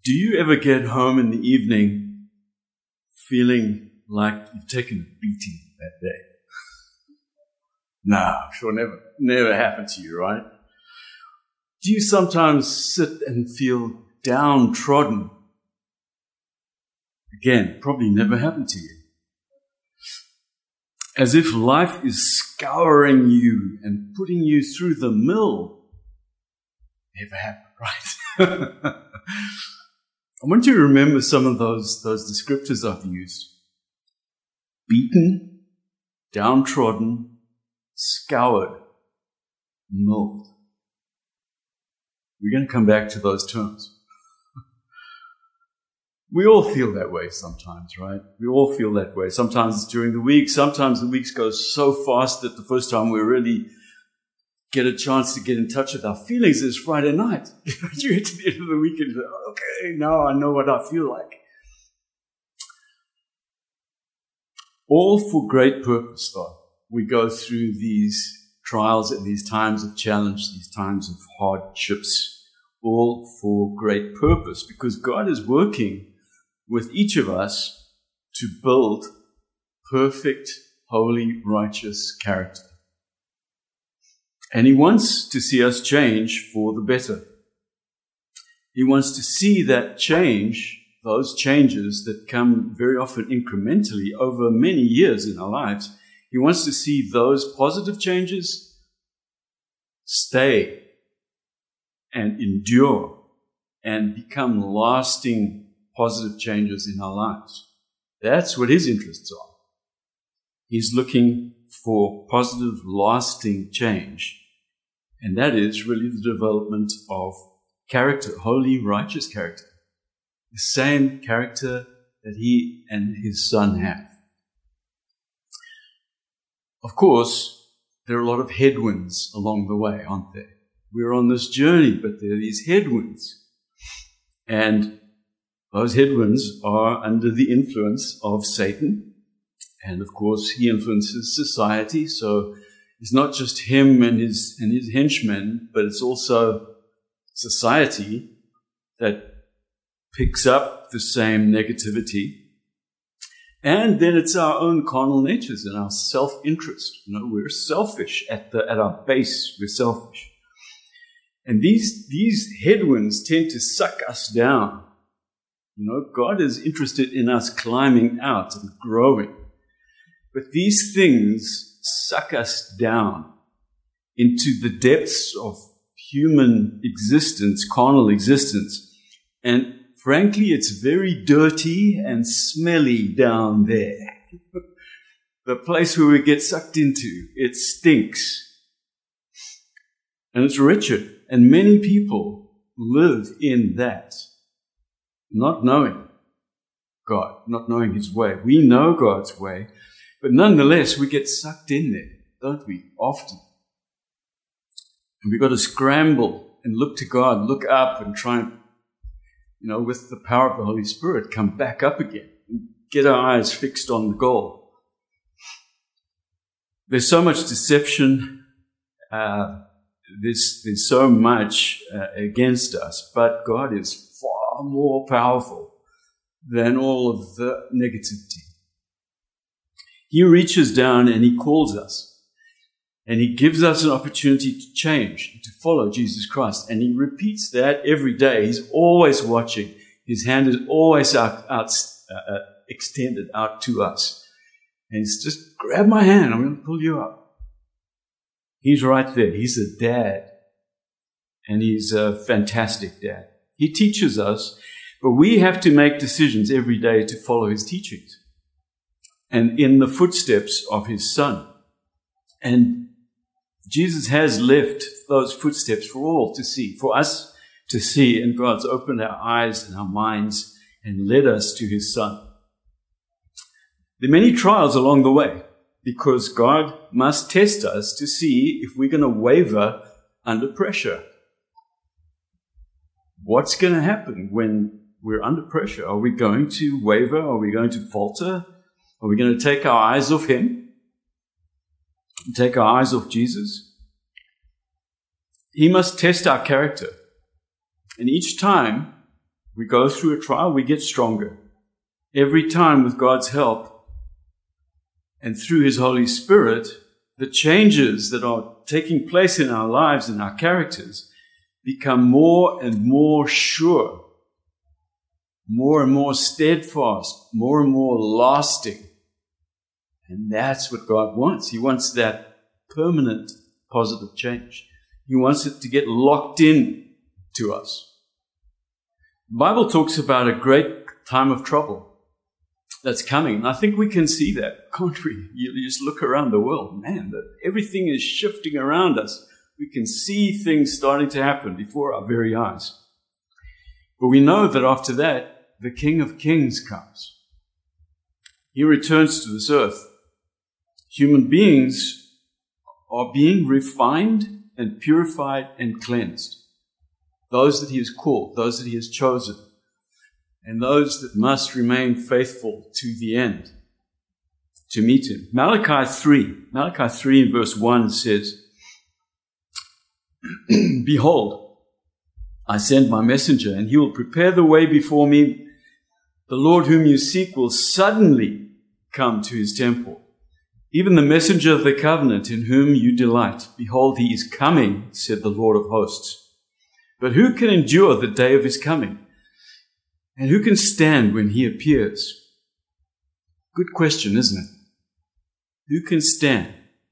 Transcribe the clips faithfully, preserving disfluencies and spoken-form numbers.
Do you ever get home in the evening feeling like you've taken a beating that day? No, I'm sure never, never happened to you, right? Do you sometimes sit and feel downtrodden? Again, probably never happened to you. As if life is scouring you and putting you through the mill. Never happened, right? I want you to remember some of those, those descriptors I've used. Beaten, downtrodden, scoured, milled. We're going to come back to those terms. We all feel that way sometimes, right? We all feel that way. Sometimes it's during the week. Sometimes the weeks go so fast that the first time we really get a chance to get in touch with our feelings is Friday night. You get to the end of the week and you say, okay, now I know what I feel like. All for great purpose, though. We go through these trials and these times of challenge, these times of hardships, all for great purpose, because God is working with each of us to build perfect, holy, righteous character. And He wants to see us change for the better. He wants to see that change, those changes that come very often incrementally over many years in our lives. He wants to see those positive changes stay and endure and become lasting positive changes in our lives. That's what His interests are. He's looking for positive, lasting change. And that is really the development of character, holy, righteous character. The same character that He and His Son have. Of course, there are a lot of headwinds along the way, aren't there? We're on this journey, but there are these headwinds. And those headwinds are under the influence of Satan. And of course, he influences society. So it's not just him and his, and his henchmen, but it's also society that picks up the same negativity. And then it's our own carnal natures and our self-interest. You know, we're selfish at the, at our base. We're selfish. And these, these headwinds tend to suck us down. You know, God is interested in us climbing out and growing. But these things suck us down into the depths of human existence, carnal existence. And frankly, it's very dirty and smelly down there. The place where we get sucked into, it stinks. And it's wretched. And many people live in that, not knowing God, not knowing His way. We know God's way, but nonetheless, we get sucked in there, don't we? Often. And we've got to scramble and look to God, look up and try and, you know, with the power of the Holy Spirit, come back up again and get our eyes fixed on the goal. There's so much deception, uh, There's, there's so much uh, against us, but God is far more powerful than all of the negativity. He reaches down and He calls us, and He gives us an opportunity to change, to follow Jesus Christ, and He repeats that every day. He's always watching. His hand is always out, out uh, extended out to us, and He's just, grab my hand, I'm going to pull you up. He's right there. He's a dad. And He's a fantastic dad. He teaches us, but we have to make decisions every day to follow His teachings. And in the footsteps of His Son. And Jesus has left those footsteps for all to see, for us to see. And God's opened our eyes and our minds and led us to His Son. There are many trials along the way, because God must test us to see if we're going to waver under pressure. What's going to happen when we're under pressure? Are we going to waver? Are we going to falter? Are we going to take our eyes off Him? Take our eyes off Jesus? He must test our character. And each time We go through a trial, we get stronger. Every time with God's help and through His Holy Spirit, the changes that are taking place in our lives and our characters become more and more sure, more and more steadfast, more and more lasting. And that's what God wants. He wants that permanent positive change. He wants it to get locked in to us. The Bible talks about a great time of trouble that's coming. And I think we can see that, can't we? You just look around the world, man, that everything is shifting around us. We can see things starting to happen before our very eyes. But we know that after that, the King of Kings comes. He returns to this earth. Human beings are being refined and purified and cleansed. Those that He has called, those that He has chosen, and those that must remain faithful to the end to meet Him. Malachi three, Malachi three in verse one says, "Behold, I send my messenger, and he will prepare the way before me. The Lord whom you seek will suddenly come to His temple. Even the messenger of the covenant in whom you delight. Behold, He is coming, said the Lord of hosts. But who can endure the day of His coming? And who can stand when He appears?" Good question, isn't it? Who can stand?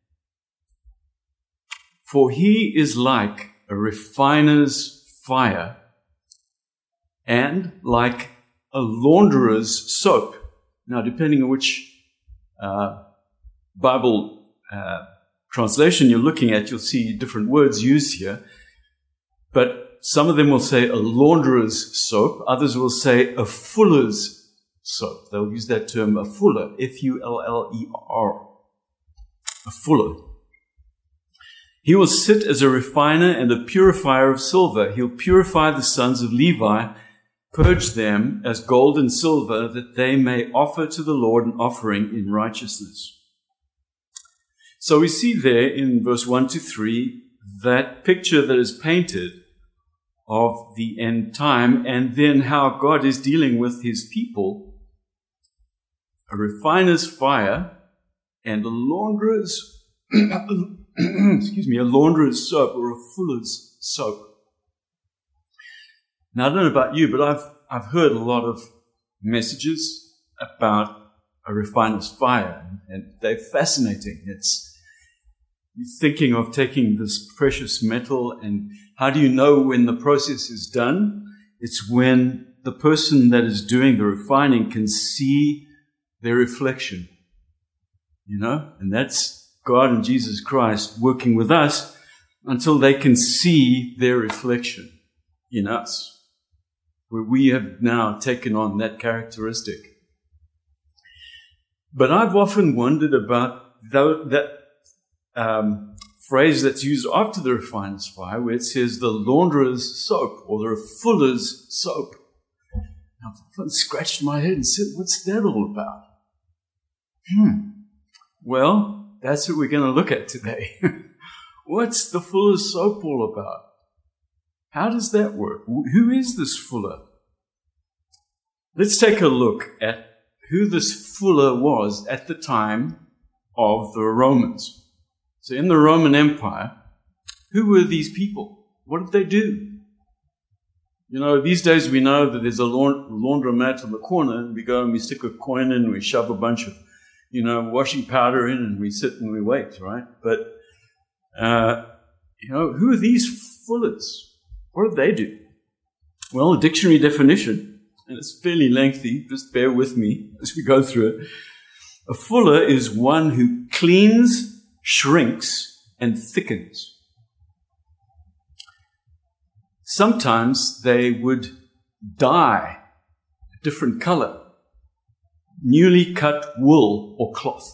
For He is like a refiner's fire and like a launderer's soap. Now, depending on which uh, Bible uh, translation you're looking at, you'll see different words used here. But some of them will say a launderer's soap. Others will say a fuller's soap. They'll use that term, a fuller, F U L L E R, a fuller. He will sit as a refiner and a purifier of silver. He'll purify the sons of Levi, purge them as gold and silver, that they may offer to the Lord an offering in righteousness. So we see there in verse one to three that picture that is painted of the end time, and then how God is dealing with His people. A refiner's fire and a launderer's, excuse me, a launderer's soap or a fuller's soap. Now, I don't know about you, but I've I've heard a lot of messages about a refiner's fire, and they're fascinating. It's You're thinking of taking this precious metal, and how do you know when the process is done? It's when the person that is doing the refining can see their reflection, you know? And that's God and Jesus Christ working with us until they can see their reflection in us, where we have now taken on that characteristic. But I've often wondered about that Um, phrase that's used after the refiner's fire, where it says the launderer's soap or the fuller's soap. I've often scratched my head and said, what's that all about? Hmm. Well, that's what we're going to look at today. What's the fuller's soap all about? How does that work? Who is this fuller? Let's take a look at who this fuller was at the time of the Romans. So in the Roman Empire, who were these people? What did they do? You know, these days we know that there's a laundromat on the corner, and we go and we stick a coin in, and we shove a bunch of, you know, washing powder in, and we sit and we wait, right? But, uh, you know, who are these fullers? What do they do? Well, a dictionary definition, and it's fairly lengthy, just bear with me as we go through it. A fuller is one who cleans, shrinks, and thickens. Sometimes they would dye a different color, newly cut wool or cloth.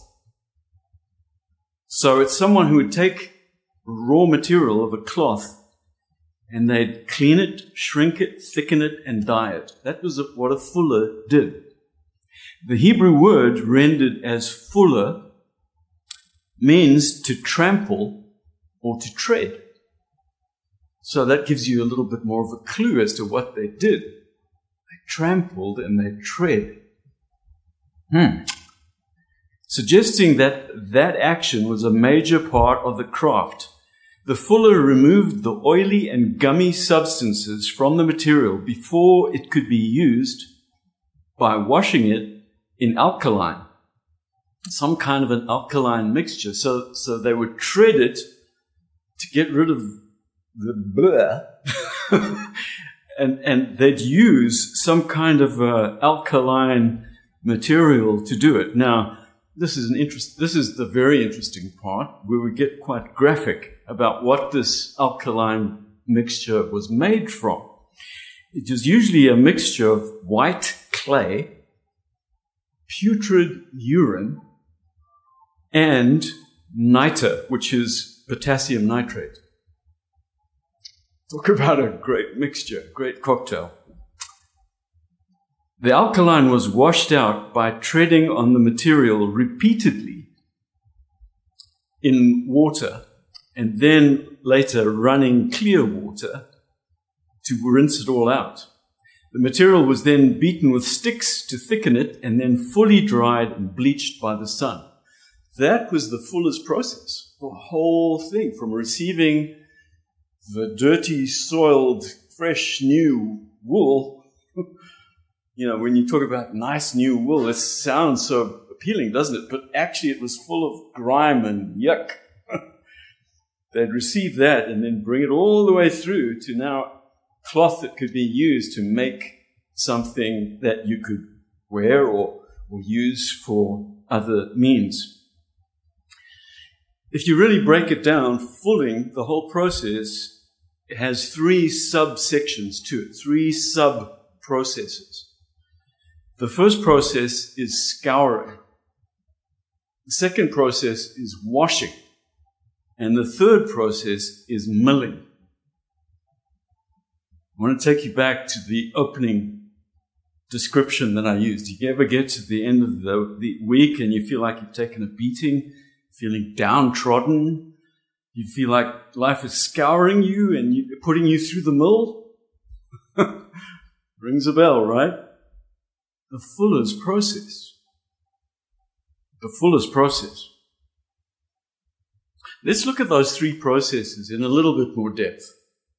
So it's someone who would take raw material of a cloth and they'd clean it, shrink it, thicken it, and dye it. That was what a fuller did. The Hebrew word rendered as fuller means to trample or to tread. So that gives you a little bit more of a clue as to what they did. trampled and they tread. Hmm. Suggesting that that action was a major part of the craft. The fuller removed the oily and gummy substances from the material before it could be used by washing it in alkaline, some kind of an alkaline mixture. So, so they would tread it to get rid of the bleh, and, and they'd use some kind of uh, alkaline material to do it. Now, this is an interest. This is the very interesting part where we get quite graphic about what this alkaline mixture was made from. It is usually a mixture of white clay, putrid urine, and niter, which is potassium nitrate. Talk about a great mixture, great cocktail. The alkaline was washed out by treading on the material repeatedly in water and then later running clear water to rinse it all out. The material was then beaten with sticks to thicken it and then fully dried and bleached by the sun. That was the fuller's process, the whole thing, from receiving the dirty, soiled, fresh, new wool. You know, when you talk about nice new wool, it sounds so appealing, doesn't it? But actually it was full of grime and yuck. They'd receive that and then bring it all the way through to now cloth that could be used to make something that you could wear or, or use for other means. If you really break it down, fulling, the whole process, has three subsections to it, three sub-processes. The first process is scouring. The second process is washing. And the third process is milling. I want to take you back to the opening description that I used. Do you ever get to the end of the, the week and you feel like you've taken a beating, feeling downtrodden? You feel like life is scouring you and you, putting you through the mill? Rings a bell, right? The fuller's process. The fuller's process. Let's look at those three processes in a little bit more depth.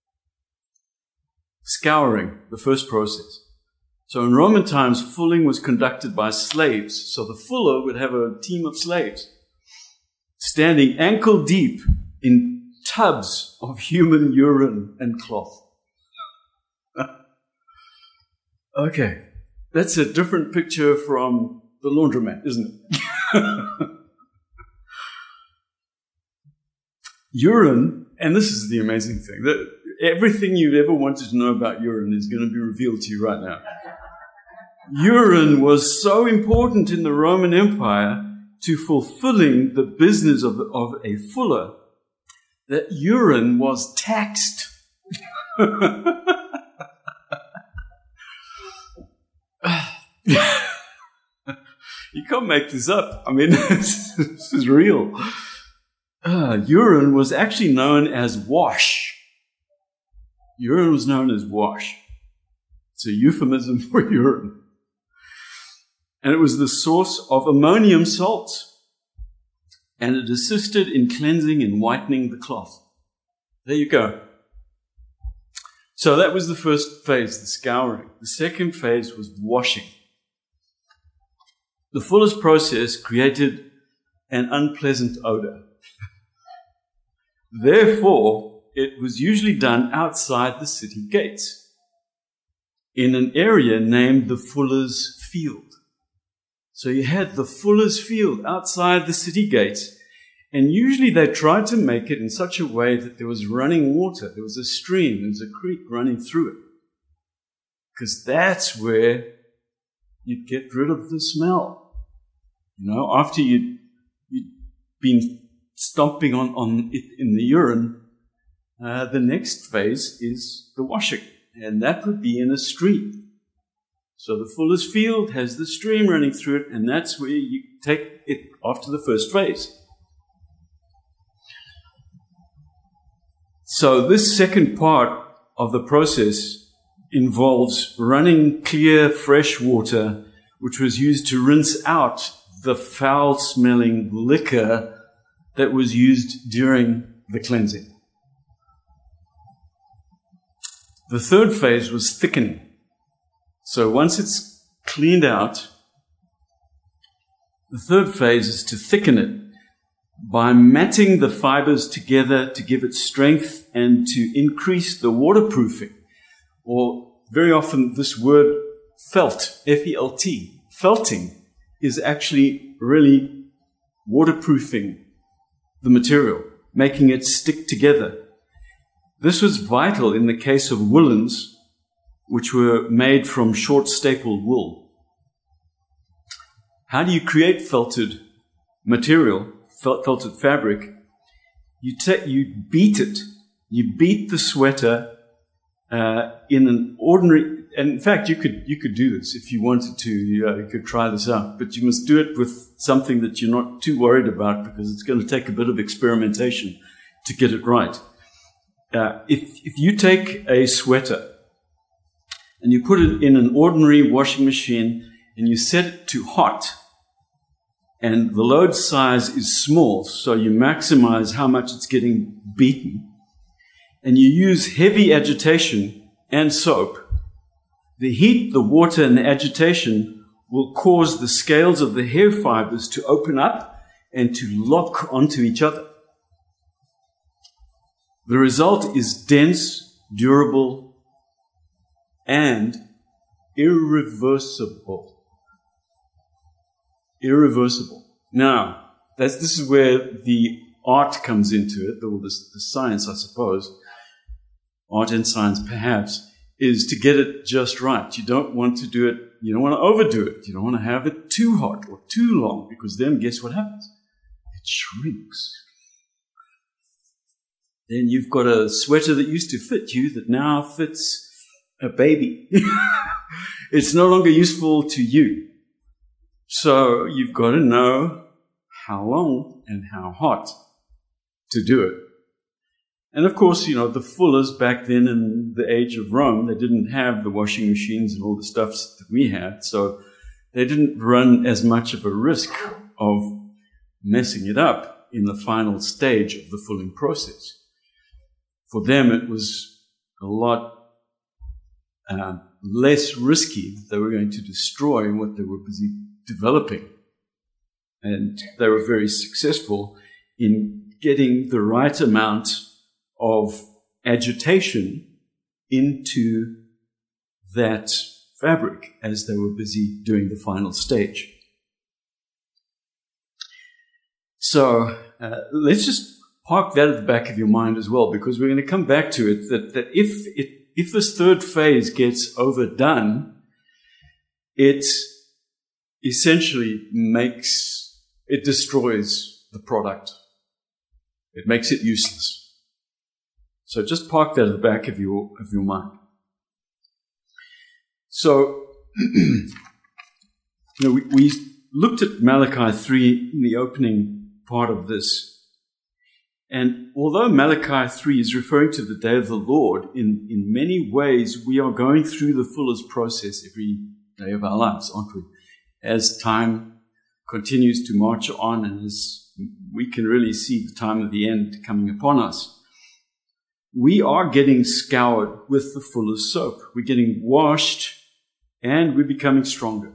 Scouring, the first process. So in Roman times, fulling was conducted by slaves. So the fuller would have a team of slaves standing ankle deep in tubs of human urine and cloth. Okay. That's a different picture from the laundromat, isn't it? Urine, and this is the amazing thing, that everything you've ever wanted to know about urine is going to be revealed to you right now. Urine was so important in the Roman Empire to fulfilling the business of, of a fuller that urine was taxed. You can't make this up. I mean, this, this is real. Uh, urine was actually known as wash. Urine was known as wash. It's a euphemism for urine. And it was the source of ammonium salts. And it assisted in cleansing and whitening the cloth. There you go. So that was the first phase, the scouring. The second phase was washing. The fuller's process created an unpleasant odor. Therefore, it was usually done outside the city gates, in an area named the Fuller's Field. So you had the Fuller's Field outside the city gates, and usually they tried to make it in such a way that there was running water, there was a stream, there was a creek running through it. Because that's where you'd get rid of the smell. You know, after you'd, you'd been stomping on, on it in the urine, uh, the next phase is the washing. And that would be in a stream. So the Fuller's Field has the stream running through it, and that's where you take it after the first phase. So this second part of the process involves running clear fresh water, which was used to rinse out the foul-smelling liquor that was used during the cleansing. The third phase was thickening. So once it's cleaned out, the third phase is to thicken it by matting the fibers together to give it strength and to increase the waterproofing. Or very often this word felt, F E L T, felting, is actually really waterproofing the material, making it stick together. This was vital in the case of woolens, which were made from short stapled wool. How do you create felted material, felted fabric? You ta- you beat it. You beat the sweater uh, in an ordinary. And in fact, you could you could do this if you wanted to. You, uh, you could try this out, but you must do it with something that you're not too worried about, because it's going to take a bit of experimentation to get it right. Uh, if if you take a sweater and you put it in an ordinary washing machine and you set it to hot, and the load size is small, so you maximize how much it's getting beaten, and you use heavy agitation and soap, the heat, the water, and the agitation will cause the scales of the hair fibers to open up and to lock onto each other. The result is dense, durable, and irreversible. Irreversible. Now, that's, this is where the art comes into it, or the, the science, I suppose, art and science perhaps, is to get it just right. You don't want to do it, you don't want to overdo it. You don't want to have it too hot or too long, because then guess what happens? It shrinks. Then you've got a sweater that used to fit you that now fits a baby. It's no longer useful to you. So you've got to know how long and how hot to do it. And of course, you know, the fullers back then in the age of Rome, they didn't have the washing machines and all the stuff that we had. So they didn't run as much of a risk of messing it up in the final stage of the fulling process. For them, it was a lot uh, less risky that they were going to destroy what they were busy developing. And they were very successful in getting the right amount of agitation into that fabric as they were busy doing the final stage. So uh, let's just park that at the back of your mind as well, because we're going to come back to it, that, that if it, if this third phase gets overdone, it essentially makes, it destroys the product. It makes it useless. So just park that at the back of your, of your mind. So, you know, we, we looked at Malachi three in the opening part of this. And although Malachi three is referring to the day of the Lord, in, in many ways we are going through the fuller's process every day of our lives, aren't we? As time continues to march on, and as we can really see the time of the end coming upon us, we are getting scoured with the fuller's soap. We're getting washed, and we're becoming stronger.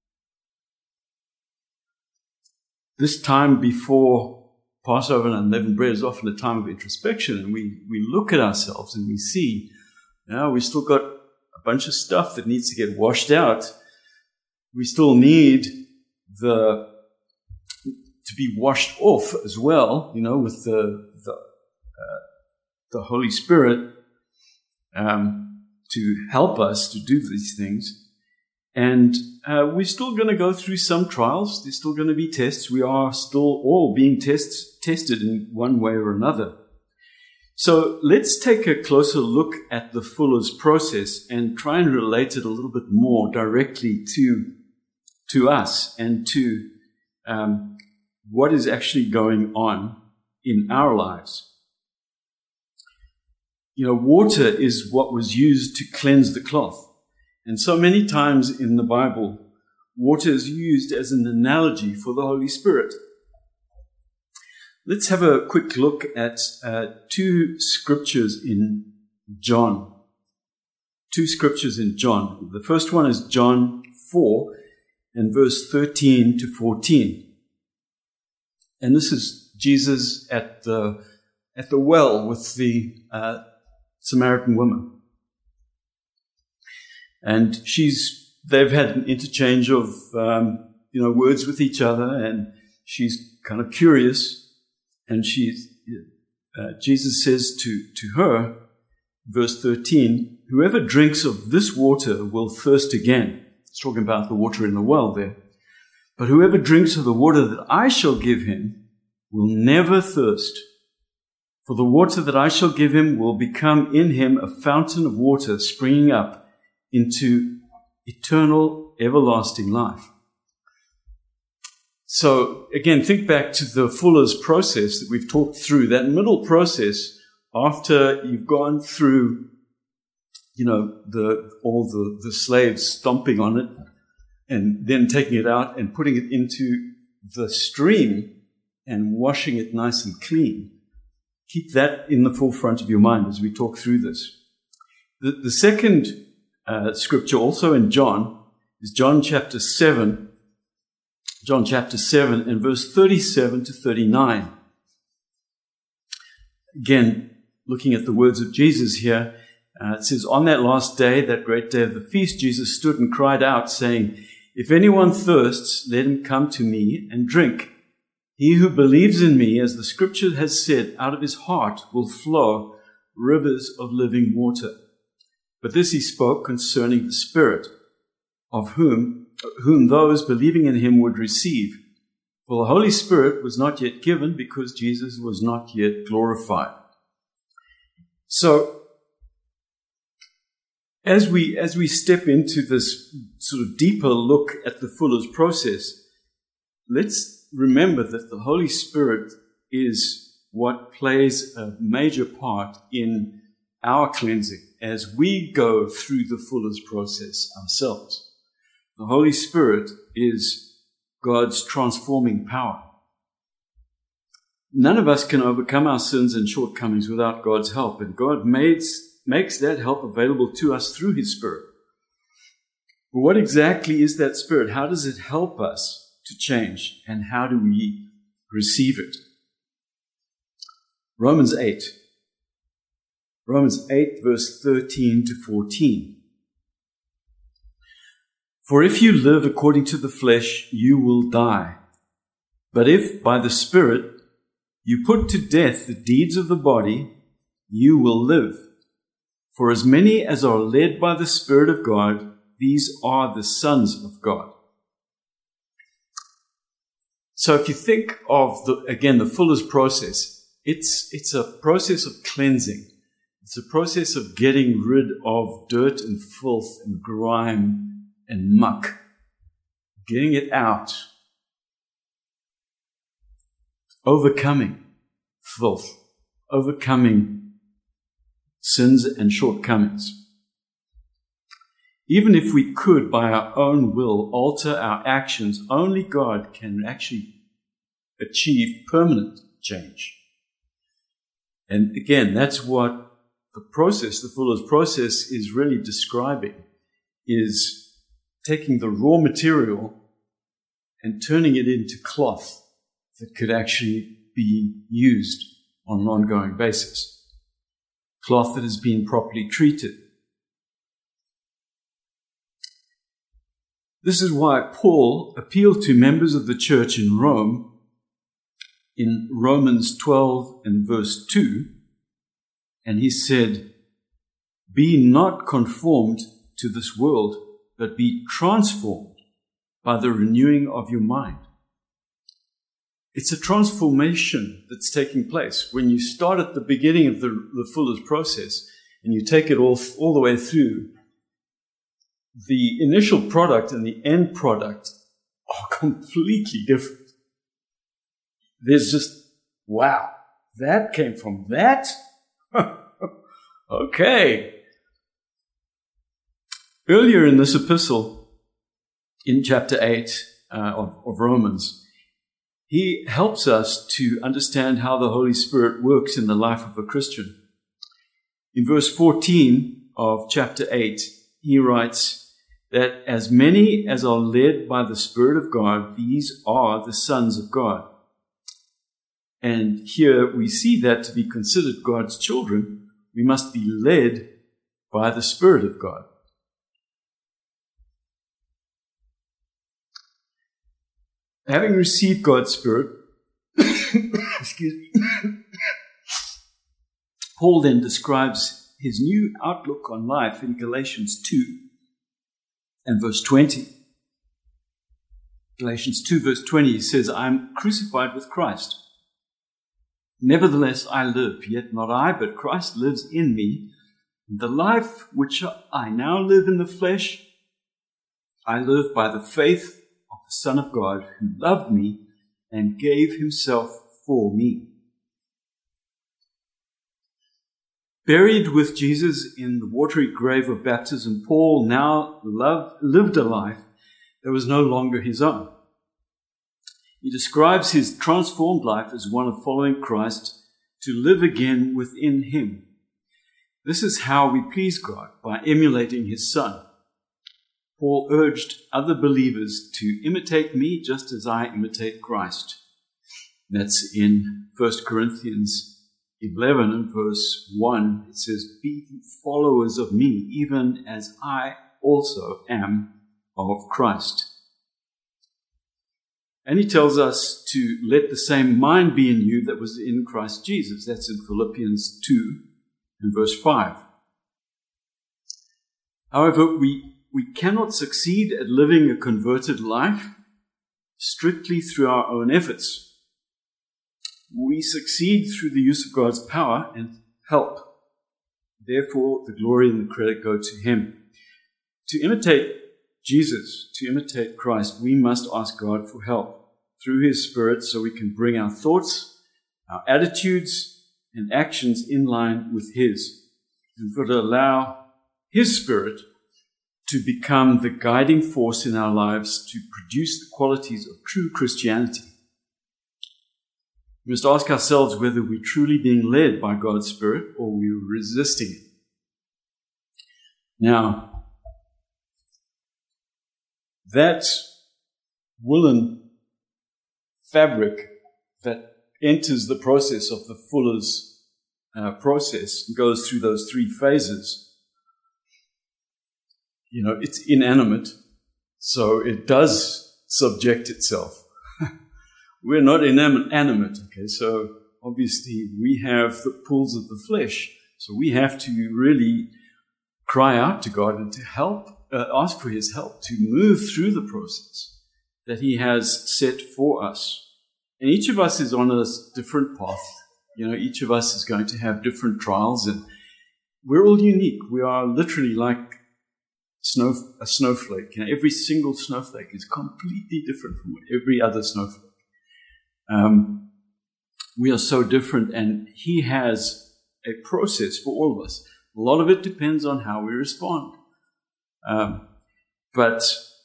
This time before Passover and unleavened bread is often a time of introspection, and we, we look at ourselves and we see, you know, we still got a bunch of stuff that needs to get washed out. We still need the to be washed off as well, you know, with the the, uh, the Holy Spirit um, to help us to do these things. And uh, we're still going to go through some trials. There's still going to be tests. We are still all being tests, tested in one way or another. So let's take a closer look at the fuller's process and try and relate it a little bit more directly to, to us and to um, what is actually going on in our lives. you know, water is what was used to cleanse the cloth. And so many times in the Bible, water is used as an analogy for the Holy Spirit. Let's have a quick look at uh, two scriptures in John. Two scriptures in John. The first one is John four and verse thirteen to fourteen. And this is Jesus at the at the well with the uh, Samaritan woman. And she's they've had an interchange of um, you know words with each other, and she's kind of curious. And she's, uh, Jesus says to, to her, verse thirteen, whoever drinks of this water will thirst again. It's talking about the water in the well there. But whoever drinks of the water that I shall give him will never thirst. For the water that I shall give him will become in him a fountain of water springing up into eternal, everlasting life. So, again, think back to the fuller's process that we've talked through. That middle process, after you've gone through, you know, the all the, the slaves stomping on it and then taking it out and putting it into the stream and washing it nice and clean. Keep that in the forefront of your mind as we talk through this. The, the second uh, scripture, also in John, is John chapter seven. John chapter seven and verse thirty-seven to thirty-nine. Again, looking at the words of Jesus here, uh, it says, on that last day, that great day of the feast, Jesus stood and cried out, saying, if anyone thirsts, let him come to me and drink. He who believes in me, as the scripture has said, out of his heart will flow rivers of living water. But this he spoke concerning the Spirit, of whom whom those believing in him would receive. For the Holy Spirit was not yet given because Jesus was not yet glorified. So, as we, as we step into this sort of deeper look at the fuller's process, let's remember that the Holy Spirit is what plays a major part in our cleansing as we go through the fuller's process ourselves. The Holy Spirit is God's transforming power. None of us can overcome our sins and shortcomings without God's help, and God makes, makes that help available to us through His Spirit. But what exactly is that Spirit? How does it help us to change, and how do we receive it? Romans eight. Romans eight, verse thirteen to fourteen. For if you live according to the flesh, you will die. But if by the Spirit you put to death the deeds of the body, you will live. For as many as are led by the Spirit of God, these are the sons of God. So if you think of, the, again, the fuller's process, it's, it's a process of cleansing. It's a process of getting rid of dirt and filth and grime and muck, getting it out, overcoming filth, overcoming sins and shortcomings. Even if we could, by our own will, alter our actions, only God can actually achieve permanent change. And again, that's what the process, the fuller's process, is really describing, is taking the raw material and turning it into cloth that could actually be used on an ongoing basis. Cloth that has been properly treated. This is why Paul appealed to members of the church in Rome in Romans twelve and verse two, and he said, be not conformed to this world, but be transformed by the renewing of your mind. It's a transformation that's taking place. When you start at the beginning of the, the fuller's process and you take it all, all the way through, the initial product and the end product are completely different. There's just, wow, that came from that? Okay. Earlier in this epistle, in chapter eight uh, of, of Romans, he helps us to understand how the Holy Spirit works in the life of a Christian. In verse fourteen of chapter eight, he writes that as many as are led by the Spirit of God, these are the sons of God. And here we see that to be considered God's children, we must be led by the Spirit of God. Having received God's Spirit, excuse me, Paul then describes his new outlook on life in Galatians two and verse twenty. Galatians two verse twenty, he says, I am crucified with Christ. Nevertheless, I live, yet not I, but Christ lives in me. The life which I now live in the flesh, I live by the faith of the Son of God, who loved me and gave himself for me. Buried with Jesus in the watery grave of baptism, Paul now loved, lived a life that was no longer his own. He describes his transformed life as one of following Christ to live again within him. This is how we please God, by emulating his Son. Paul urged other believers to imitate me just as I imitate Christ. That's in First Corinthians eleven and verse one. It says, be followers of me, even as I also am of Christ. And he tells us to let the same mind be in you that was in Christ Jesus. That's in Philippians two and verse five. However, we, we cannot succeed at living a converted life strictly through our own efforts. We succeed through the use of God's power and help. Therefore, the glory and the credit go to him. To imitate Jesus, to imitate Christ, we must ask God for help through his Spirit so we can bring our thoughts, our attitudes, and actions in line with his. And for to allow his Spirit to become the guiding force in our lives to produce the qualities of true Christianity. We must ask ourselves whether we're truly being led by God's Spirit or we're resisting it. Now, that woolen fabric that enters the process of the fuller's uh, process and goes through those three phases, you know, it's inanimate, so it does subject itself. We're not inanimate, okay, so obviously we have the pulls of the flesh, so we have to really cry out to God and to help, uh, ask for his help to move through the process that he has set for us. And each of us is on a different path. You know, each of us is going to have different trials, and we're all unique. We are literally like snow, a snowflake. You know, every single snowflake is completely different from every other snowflake. Um, we are so different, and he has a process for all of us. A lot of it depends on how we respond. Um, but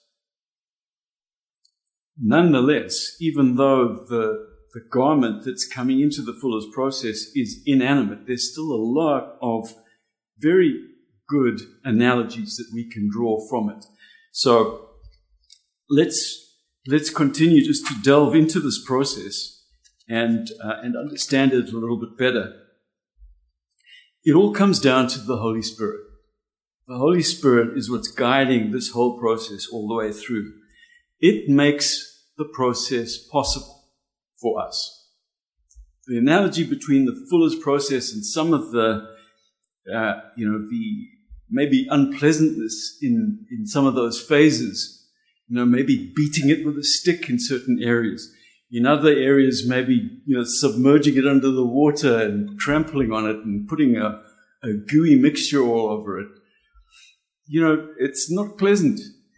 nonetheless, even though the, the garment that's coming into the fuller's process is inanimate, there's still a lot of very good analogies that we can draw from it. So let's let's continue just to delve into this process and uh, and understand it a little bit better. It all comes down to the Holy Spirit. The Holy Spirit is what's guiding this whole process all the way through. It makes the process possible for us. The analogy between the fuller's process and some of the, uh, you know, the maybe unpleasantness in, in some of those phases, you know, maybe beating it with a stick in certain areas. In other areas, maybe, you know, submerging it under the water and trampling on it and putting a, a gooey mixture all over it. You know, it's not pleasant.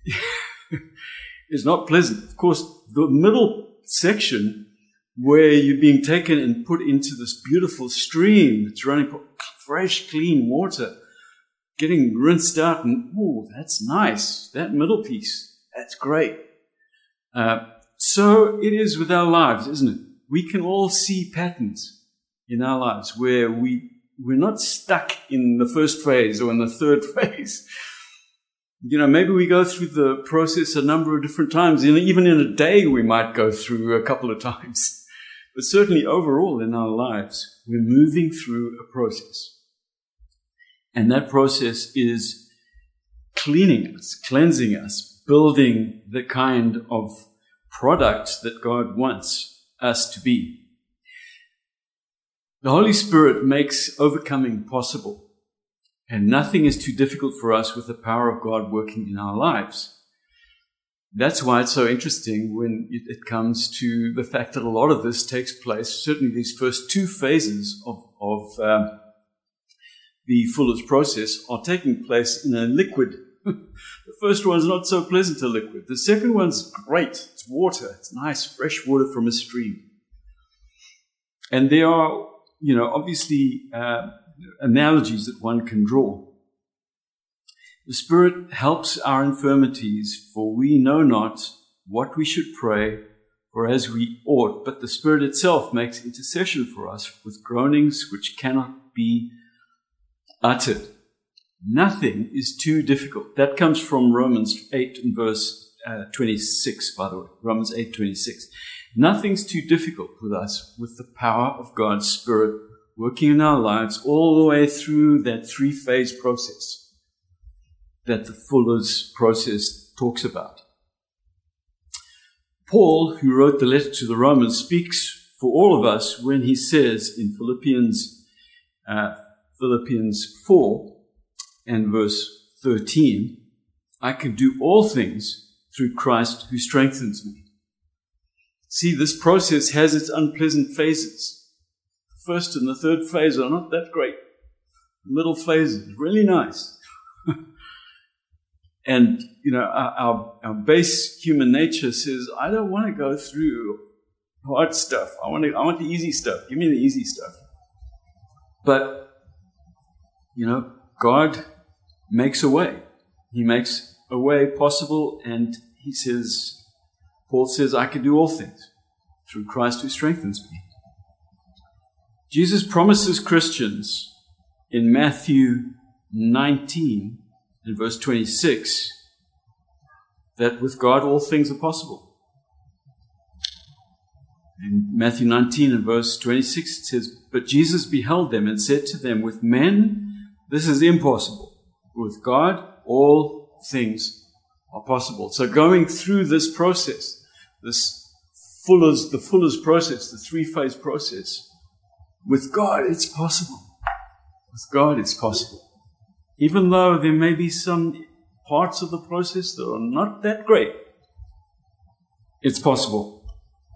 It's not pleasant. Of course, the middle section where you're being taken and put into this beautiful stream that's running fresh, clean water getting rinsed out, and oh, that's nice. That middle piece, that's great. Uh, so it is with our lives, isn't it? We can all see patterns in our lives where we, we're not stuck in the first phase or in the third phase. You know, maybe we go through the process a number of different times. And even in a day, we might go through a couple of times. But certainly overall in our lives, we're moving through a process. And that process is cleaning us, cleansing us, building the kind of product that God wants us to be. The Holy Spirit makes overcoming possible, and nothing is too difficult for us with the power of God working in our lives. That's why it's so interesting when it comes to the fact that a lot of this takes place, certainly these first two phases of, of um, the Fuller's process are taking place in a liquid. The first one's not so pleasant a liquid. The second one's great. It's water. It's nice, fresh water from a stream. And there are, you know, obviously uh, analogies that one can draw. The Spirit helps our infirmities, for we know not what we should pray for as we ought, but the Spirit itself makes intercession for us with groanings which cannot be uttered. Nothing is too difficult. That comes from Romans eight and verse uh, twenty-six, by the way. Romans eight twenty-six. Nothing's too difficult with us, with the power of God's Spirit working in our lives all the way through that three-phase process that the Fuller's process talks about. Paul, who wrote the letter to the Romans, speaks for all of us when he says in Philippians uh, Philippians four and verse thirteen, I can do all things through Christ who strengthens me. See, this process has its unpleasant phases. The first and the third phase are not that great. The middle phase is really nice. And, you know, our, our, our base human nature says, I don't want to go through hard stuff. I want to, I want the easy stuff. Give me the easy stuff. But, you know, God makes a way. He makes a way possible, and he says, Paul says, I can do all things through Christ who strengthens me. Jesus promises Christians in Matthew nineteen in verse twenty-six that with God all things are possible. In Matthew nineteen and verse twenty-six it says, but Jesus beheld them and said to them, with men this is impossible. With God all things are possible. So going through this process, this Fuller's, the Fuller's process, the three-phase process, with God it's possible. With God it's possible. Even though there may be some parts of the process that are not that great, it's possible.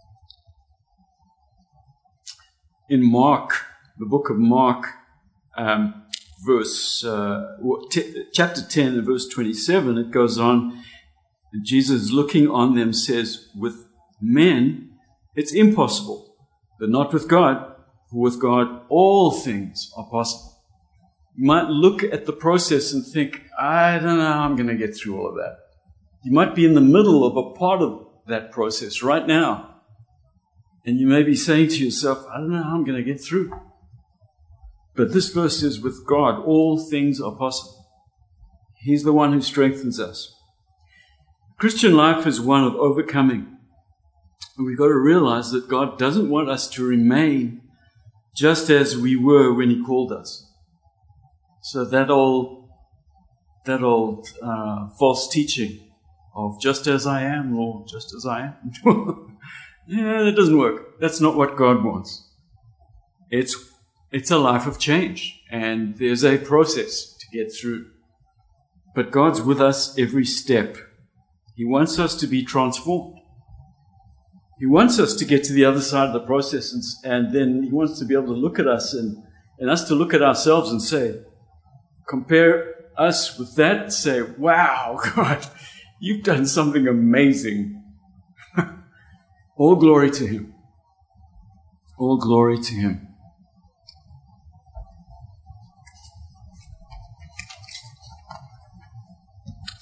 In Mark, the book of Mark, um, verse uh, t- chapter ten and verse twenty-seven, it goes on, and Jesus looking on them says, with men it's impossible, but not with God, for with God all things are possible. You might look at the process and think, I don't know how I'm going to get through all of that. You might be in the middle of a part of that process right now. And you may be saying to yourself, I don't know how I'm going to get through. But this verse says, with God, all things are possible. He's the one who strengthens us. Christian life is one of overcoming. And we've got to realize that God doesn't want us to remain just as we were when He called us. So that old, that old uh, false teaching of just as I am, Lord, just as I am. Yeah, that doesn't work. That's not what God wants. It's it's a life of change, and there's a process to get through. But God's with us every step. He wants us to be transformed. He wants us to get to the other side of the process, and, and then He wants to be able to look at us and, and us to look at ourselves and say, compare us with that and say, wow, God, you've done something amazing. All glory to Him. All glory to Him.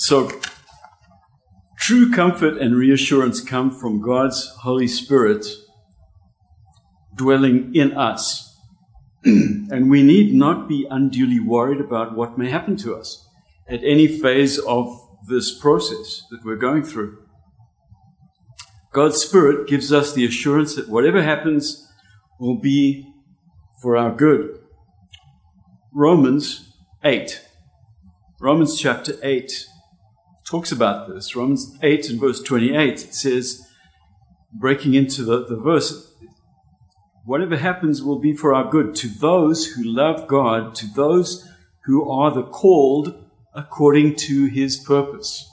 So, true comfort and reassurance come from God's Holy Spirit dwelling in us. And we need not be unduly worried about what may happen to us at any phase of this process that we're going through. God's Spirit gives us the assurance that whatever happens will be for our good. Romans eight. Romans chapter eight talks about this. Romans eight and verse twenty-eight, it says, breaking into the, the verse, whatever happens will be for our good to those who love God, to those who are the called according to his purpose.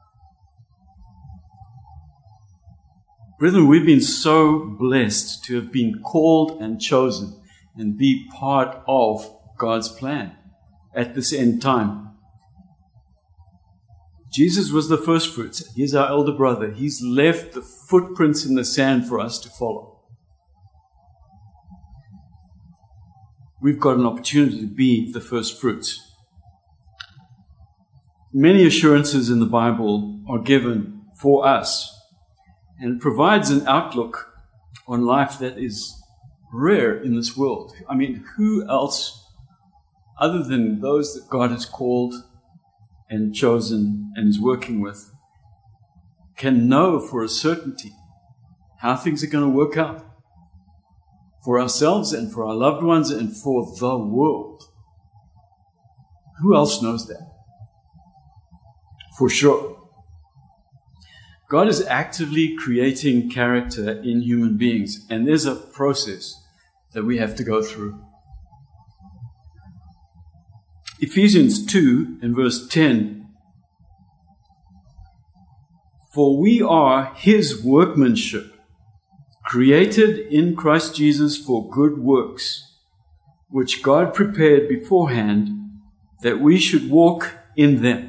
Brethren, we've been so blessed to have been called and chosen and be part of God's plan at this end time. Jesus was the first fruits. He's our elder brother. He's left the footprints in the sand for us to follow. We've got an opportunity to be the first fruits. Many assurances in the Bible are given for us, and it provides an outlook on life that is rare in this world. I mean, who else, other than those that God has called and chosen and is working with, can know for a certainty how things are going to work out for ourselves and for our loved ones and for the world? Who else knows that? For sure. God is actively creating character in human beings, and there's a process that we have to go through. Ephesians two and verse ten. For we are his workmanship, created in Christ Jesus for good works, which God prepared beforehand that we should walk in them.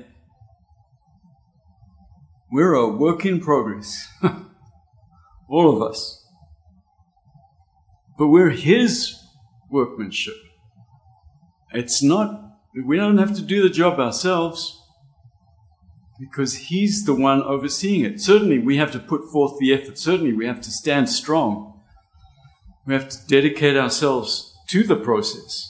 We're a work in progress, all of us. But we're his workmanship. It's not, we don't have to do the job ourselves because he's the one overseeing it. Certainly we have to put forth the effort. Certainly we have to stand strong. We have to dedicate ourselves to the process.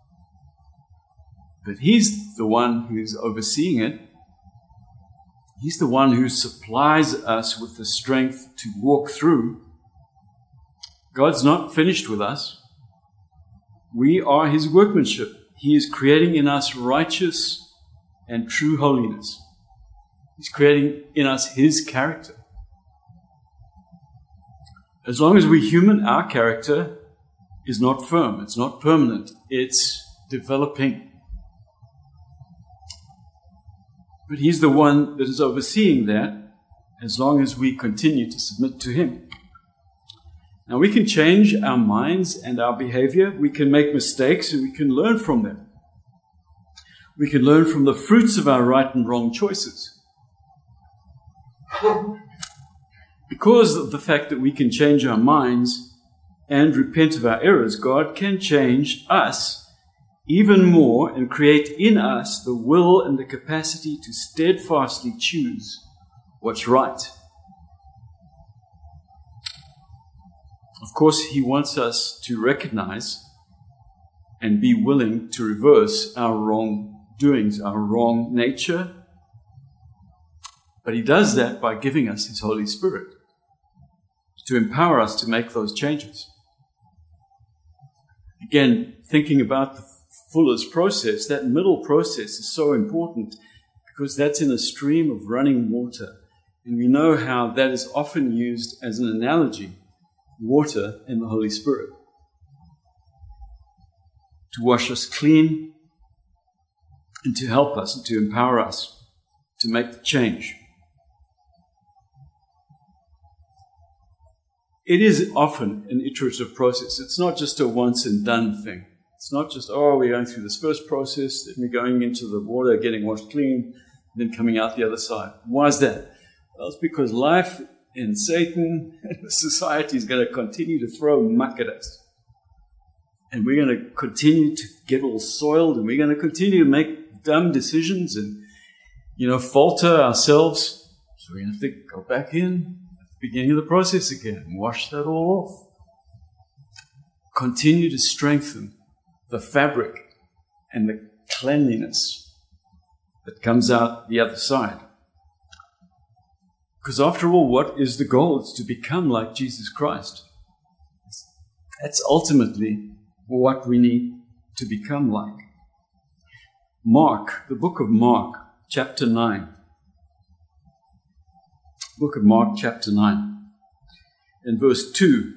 But he's the one who's overseeing it. He's the one who supplies us with the strength to walk through. God's not finished with us. We are his workmanship. He is creating in us righteous and true holiness. He's creating in us his character. As long as we're human, our character is not firm. It's not permanent. It's developing. But he's the one that is overseeing that as long as we continue to submit to him. Now, we can change our minds and our behavior. We can make mistakes and we can learn from them. We can learn from the fruits of our right and wrong choices. Because of the fact that we can change our minds and repent of our errors, God can change us even more and create in us the will and the capacity to steadfastly choose what's right. Of course, he wants us to recognize and be willing to reverse our wrongdoings, our wrong nature. But he does that by giving us his Holy Spirit to empower us to make those changes. Again, thinking about the Fuller's process, that middle process is so important because that's in a stream of running water. And we know how that is often used as an analogy, water and the Holy Spirit, to wash us clean and to help us and to empower us to make the change. It is often an iterative process. It's not just a once and done thing. It's not just, oh, we're going through this first process, then we're going into the water, getting washed clean, and then coming out the other side. Why is that? Well, it's because life and Satan and society is going to continue to throw muck at us. And we're going to continue to get all soiled, and we're going to continue to make dumb decisions, and you know, falter ourselves. So we're going to have to go back in at the beginning of the process again and wash that all off. Continue to strengthen the fabric and the cleanliness that comes out the other side. Because after all, what is the goal? It's to become like Jesus Christ. That's ultimately what we need to become like. Mark, the book of Mark, chapter nine. Book of Mark, chapter nine, and verse two.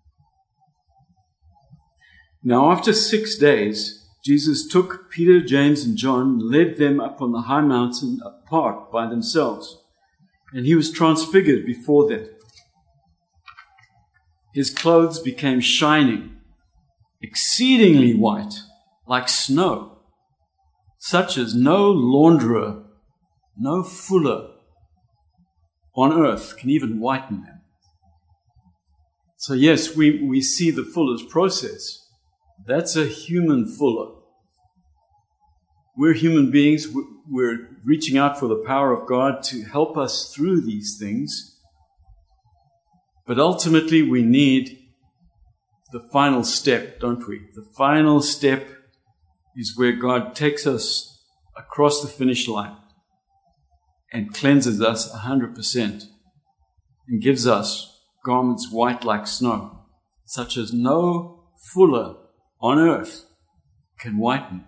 Now after six days, Jesus took Peter, James, and John, and led them up on the high mountain apart by themselves, and he was transfigured before them. His clothes became shining, exceedingly white, like snow, such as no launderer, no fuller on earth can even whiten them. So yes, we, we see the fuller's process. That's a human fuller. We're human beings. We're reaching out for the power of God to help us through these things. But ultimately, we need the final step, don't we? The final step is where God takes us across the finish line and cleanses us one hundred percent and gives us garments white like snow, such as no fuller on earth can whiten.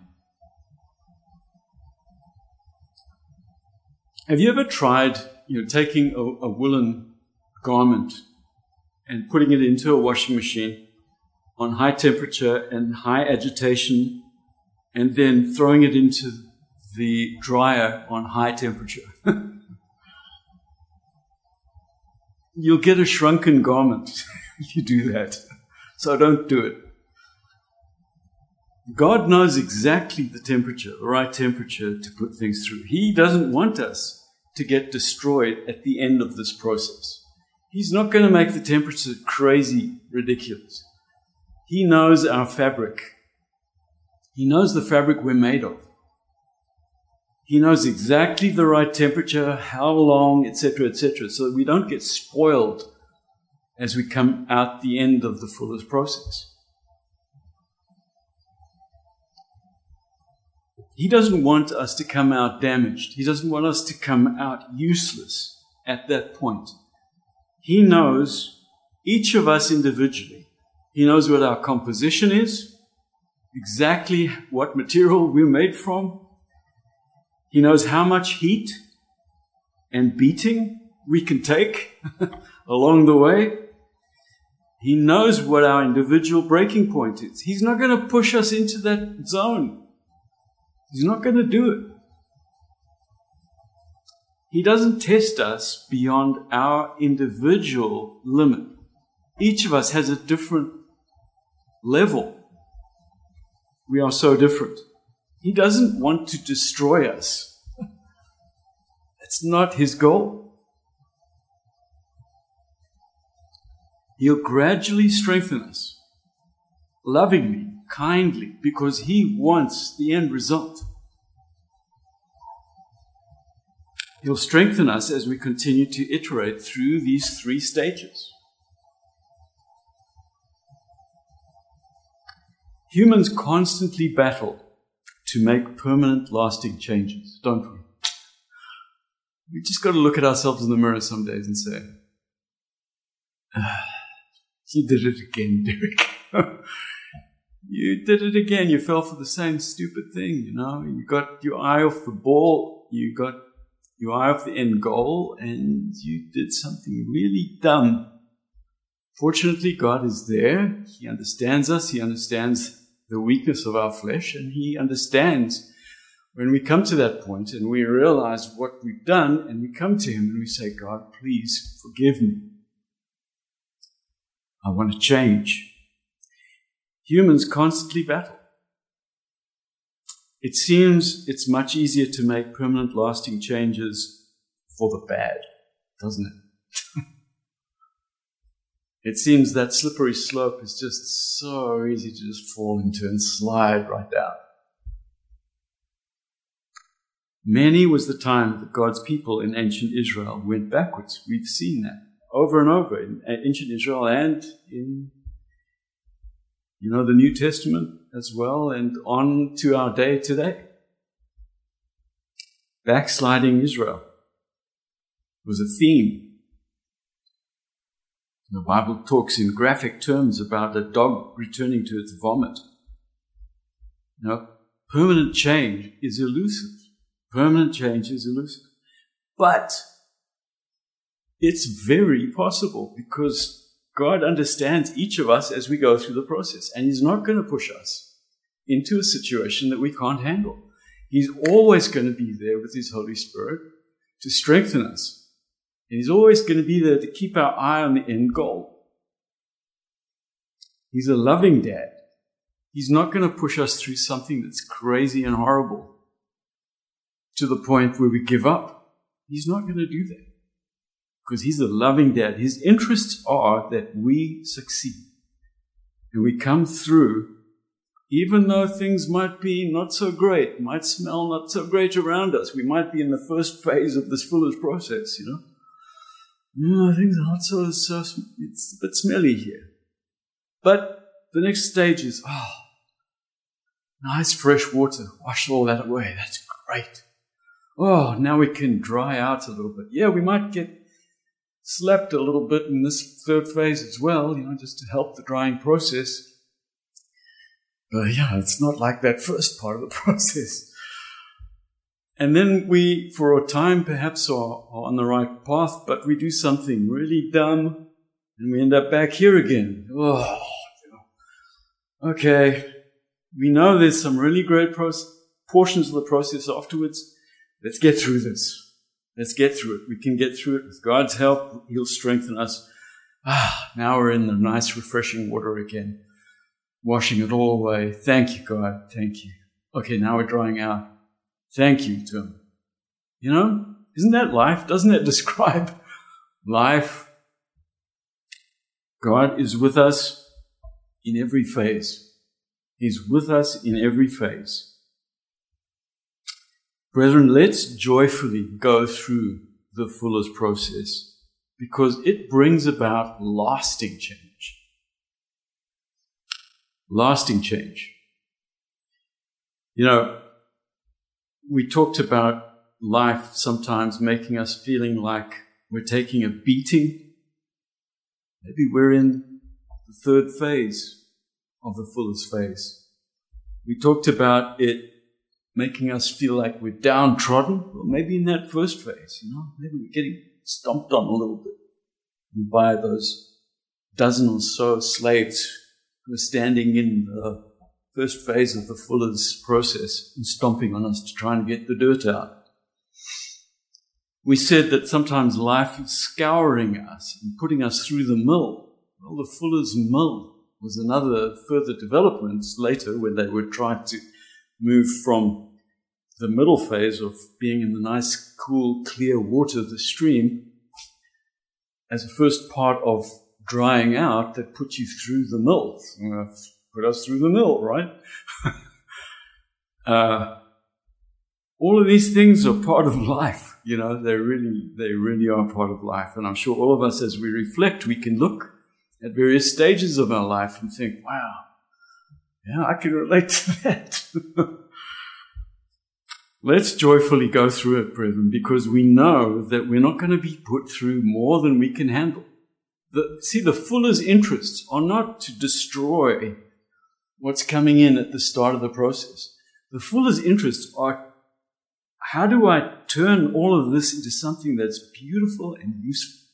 Have you ever tried, you know, taking a, a woolen garment and putting it into a washing machine on high temperature and high agitation, and then throwing it into the dryer on high temperature? You'll get a shrunken garment if you do that. So don't do it. God knows exactly the temperature, the right temperature to put things through. He doesn't want us to get destroyed at the end of this process. He's not going to make the temperature crazy ridiculous. He knows our fabric. He knows the fabric we're made of. He knows exactly the right temperature, how long, et cetera, et cetera, so that we don't get spoiled as we come out the end of the fuller's process. He doesn't want us to come out damaged. He doesn't want us to come out useless at that point. He knows each of us individually. He knows what our composition is, exactly what material we're made from. He knows how much heat and beating we can take along the way. He knows what our individual breaking point is. He's not going to push us into that zone. He's not going to do it. He doesn't test us beyond our individual limit. Each of us has a different level. We are so different. He doesn't want to destroy us. That's not his goal. He'll gradually strengthen us, lovingly, kindly, because he wants the end result. He'll strengthen us as we continue to iterate through these three stages. Humans constantly battle to make permanent, lasting changes, don't we? We just got to look at ourselves in the mirror some days and say, ah, you did it again, Derek. You did it again. You fell for the same stupid thing, you know. You got your eye off the ball. You got your eye off the end goal, and you did something really dumb. Fortunately, God is there. He understands us. He understands the weakness of our flesh, and he understands when we come to that point and we realize what we've done, and we come to him and we say, God, please forgive me. I want to change. Humans constantly battle. It seems it's much easier to make permanent, lasting changes for the bad, doesn't it? It seems that slippery slope is just so easy to just fall into and slide right down. Many was the time that God's people in ancient Israel went backwards. We've seen that over and over in ancient Israel and in, you know, the New Testament as well, and on to our day today. Backsliding Israel was a theme. The Bible talks in graphic terms about a dog returning to its vomit. You know, permanent change is elusive. Permanent change is elusive. But it's very possible because God understands each of us as we go through the process, and He's not going to push us into a situation that we can't handle. He's always going to be there with His Holy Spirit to strengthen us. And He's always going to be there to keep our eye on the end goal. He's a loving dad. He's not going to push us through something that's crazy and horrible to the point where we give up. He's not going to do that because He's a loving dad. His interests are that we succeed and we come through, even though things might be not so great, might smell not so great around us. We might be in the first phase of this fuller's process, you know. Mm, things are not so, so, it's a bit smelly here. But the next stage is, oh, nice fresh water. Wash all that away. That's great. Oh, now we can dry out a little bit. Yeah, we might get slapped a little bit in this third phase as well, you know, just to help the drying process. But yeah, it's not like that first part of the process. And then we, for a time, perhaps are, are on the right path, but we do something really dumb, and we end up back here again. Oh, okay. We know there's some really great proce- portions of the process afterwards. Let's get through this. Let's get through it. We can get through it with God's help. He'll strengthen us. Ah, now we're in the nice, refreshing water again, washing it all away. Thank you, God. Thank you. Okay, now we're drying out. Thank you, Tim. You know, isn't that life? Doesn't that describe life? God is with us in every phase. He's with us in every phase. Brethren, let's joyfully go through the fuller's process because it brings about lasting change. Lasting change. You know, we talked about life sometimes making us feeling like we're taking a beating. Maybe we're in the third phase of the fuller's phase. We talked about it making us feel like we're downtrodden. Well, maybe in that first phase, you know, maybe we're getting stomped on a little bit by those dozen or so slaves who are standing in the first phase of the fuller's process and stomping on us to try and get the dirt out. We said that sometimes life is scouring us and putting us through the mill. Well, the fuller's mill was another further development later when they were trying to move from the middle phase of being in the nice, cool, clear water of the stream as a first part of drying out that put you through the mill. Put us through the mill, right? uh, all of these things are part of life. You know, they really, they really are part of life. And I'm sure all of us, as we reflect, we can look at various stages of our life and think, wow, yeah, I can relate to that. Let's joyfully go through it, brethren, because we know that we're not going to be put through more than we can handle. The, see, the fuller's interests are not to destroy what's coming in at the start of the process. The fuller's interests are, how do I turn all of this into something that's beautiful and useful?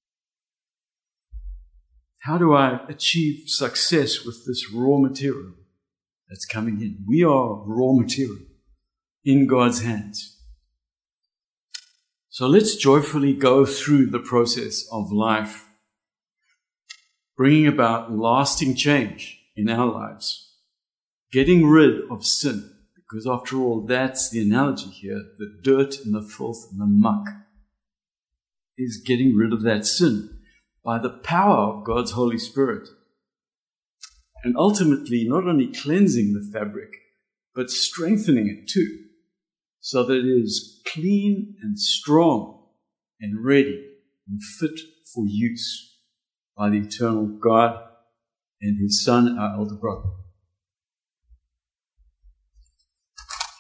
How do I achieve success with this raw material that's coming in? We are raw material in God's hands. So let's joyfully go through the process of life, bringing about lasting change in our lives. Getting rid of sin, because after all, that's the analogy here. The dirt and the filth and the muck is getting rid of that sin by the power of God's Holy Spirit. And ultimately, not only cleansing the fabric, but strengthening it too, so that it is clean and strong and ready and fit for use by the eternal God and his Son, our elder brother.